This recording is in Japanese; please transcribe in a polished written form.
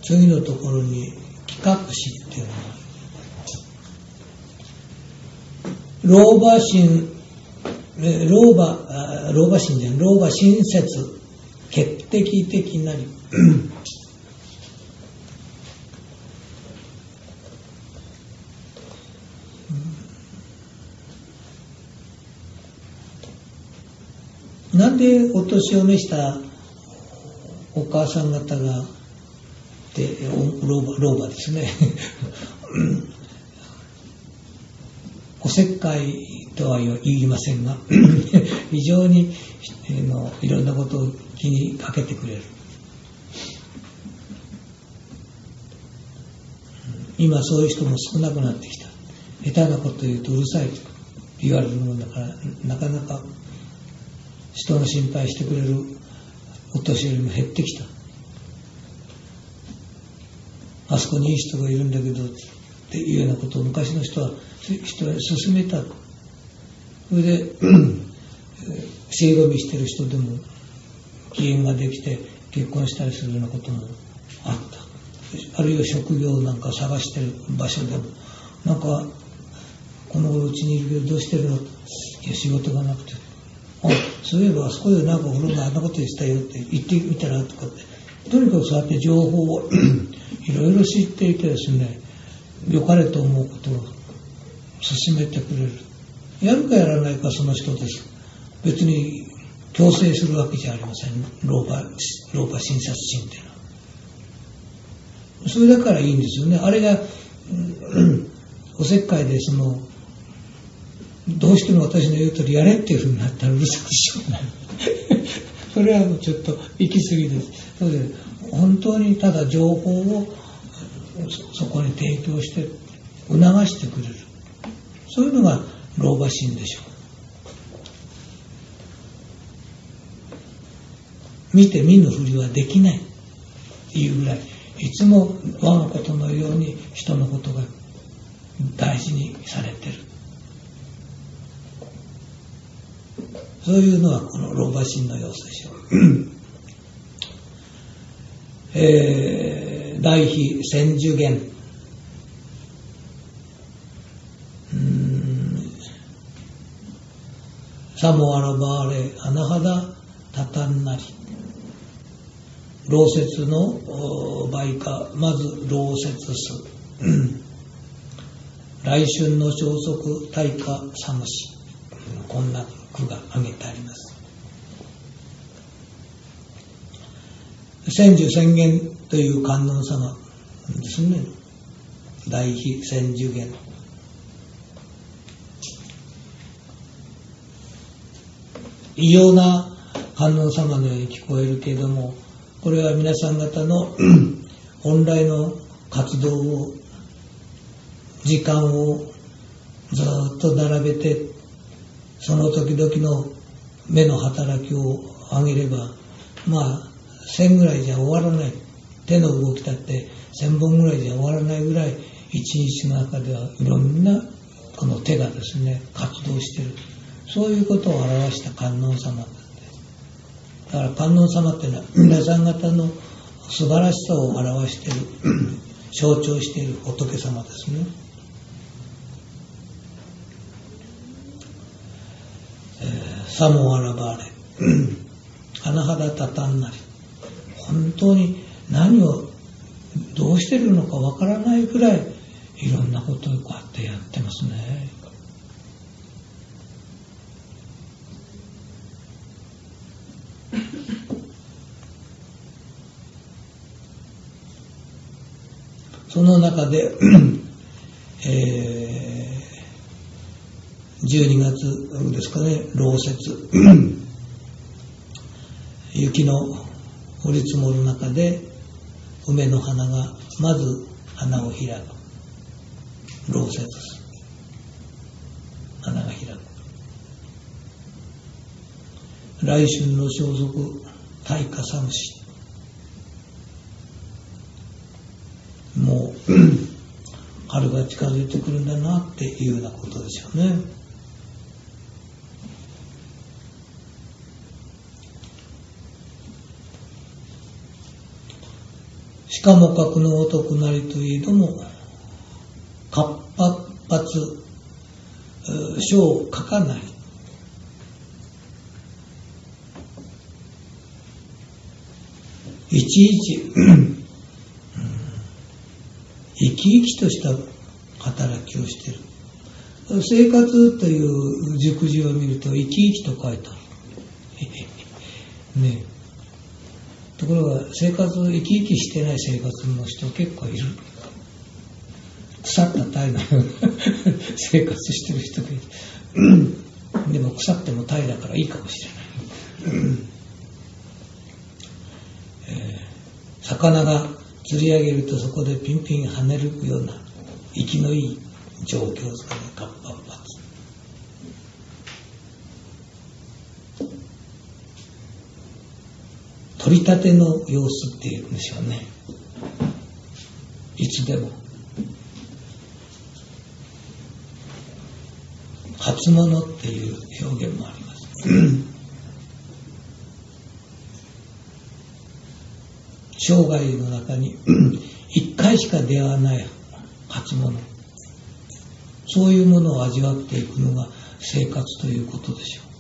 次のところに企画史っていうのが老婆心説決定的なりなんでお年を召したお母さん方が老婆ですねおせっかいとは言いませんが非常にいろんなことを気にかけてくれる。今そういう人も少なくなってきた。下手なこと言うとうるさいと言われるもんだから、なかなか人の心配してくれるお年寄りも減ってきた。あそこにいい人がいるんだけどっていうようなことを昔の人は人へ勧めた。それで生ごみしてる人でも機縁ができて結婚したりするようなこともあった。あるいは職業なんか探してる場所でもなんかこの頃うちにいるけどどうしてるの？いや仕事がなくて、そういえばあそこでなんか俺があんなこと言ってたよって言ってみたらとかって、とにかくそうやって情報をいろいろ知っていてですね、良かれと思うことを進めてくれる。やるかやらないかその人です。別に強制するわけじゃありません。老婆診察心っていうのはそれだからいいんですよね。あれが、おせっかいでどうしても私の言う通りやれっていうふうになったらうるさくしようがないそれはもうちょっと行き過ぎです。それで本当にただ情報をそこに提供して促してくれる、そういうのが老婆心でしょう。見て見ぬふりはできないっていうぐらい、いつも我がことのように人のことが大事にされてる。そういうのはこの老婆心の様子でしょう。大悲千寿言、さもあらばあれ甚だたたんなり。老節の倍か、まず老節す来春の消息大化寒し、こんな句が挙げてあります。千寿宣言という観音様ですね。大悲千寿言、異様な観音様のように聞こえるけれども、これは皆さん方の本来の活動を、時間をずっと並べて、その時々の目の働きを上げれば、1000ぐらいじゃ終わらない。手の動きだって1000本ぐらいじゃ終わらないぐらい、一日の中ではいろんなこの手がですね、活動している。そういうことを表した観音様なんです。だから観音様っていうのは皆さん方の素晴らしさを表している象徴している仏様ですね。さもあらばあれ甚だたたんなり、本当に何をどうしてるのかわからないくらいいろんなことをこうやってやってますね。その中で、12月ですかね、老節雪の降り積もる中で梅の花がまず花を開く。老節、花が開く。来春の消息大化寒し、もう春が近づいてくるんだなっていうようなことでしょうね。 しかも格の男なりといえども活発書を書かない。いちいち生き生きとした働きをしている。生活という熟字を見ると生き生きと書いてあるね。ところが生活生き生きしてない生活の人結構いる。腐った体の生活してる人がいる。でも腐っても体だからいいかもしれない。魚が釣り上げるとそこでピンピン跳ねるような生きのいい状況ですかね。活発。取り立ての様子っていうんでしょうね。いつでも初物っていう表現もあります。生涯の中に一回しか出会わない初物、そういうものを味わっていくのが生活ということでしょう。